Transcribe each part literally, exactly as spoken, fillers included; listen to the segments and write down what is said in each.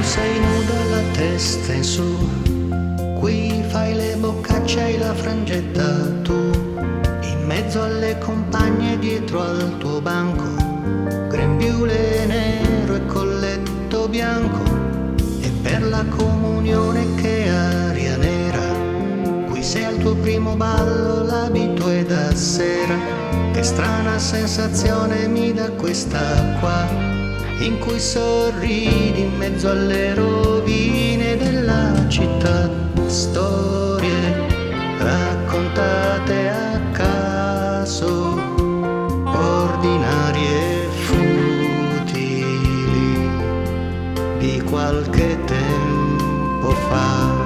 sei nuda, la testa in su, qui fai le boccacce e la frangetta tu, in mezzo alle compagne dietro al tuo banco, grembiule nero e colletto bianco, e per la comunione che aria nera, qui sei al tuo primo ballo, l'abito è da sera, che strana sensazione mi dà questa qua, in cui sorridi in mezzo alle rovine della città, storie raccontate a caso, ordinarie e futili di qualche tempo fa.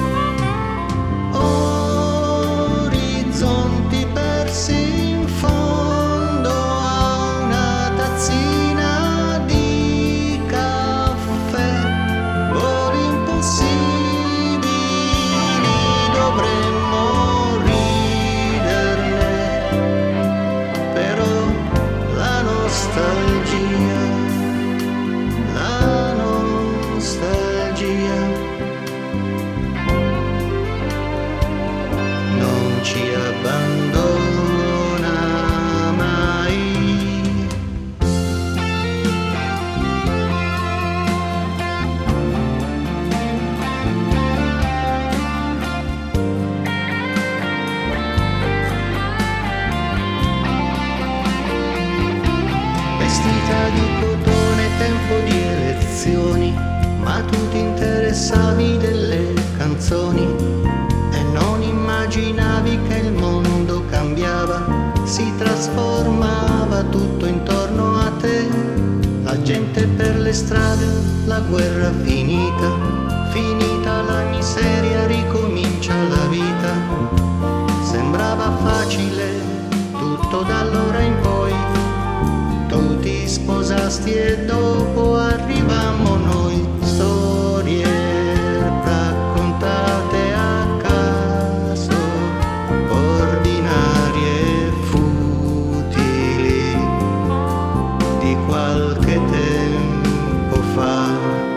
Orizzonti persi in fondo a una tazzina di caffè, voli impossibili, dovremmo riderne, però la nostalgia, la nostalgia non ci abbandona mai. Vestita di cotone, tempo di elezioni, ma tu ti interessavi delle canzoni e non immaginavi che il mondo cambiava, si trasformava tutto intorno a te, la gente per le strade, la guerra finita, finita la miseria, ricomincia la vita, sembrava facile tutto da allora in poi, tu ti sposasti e dopo arrivammo noi, storie raccontate a caso, ordinarie e futili di qualche tempo fa.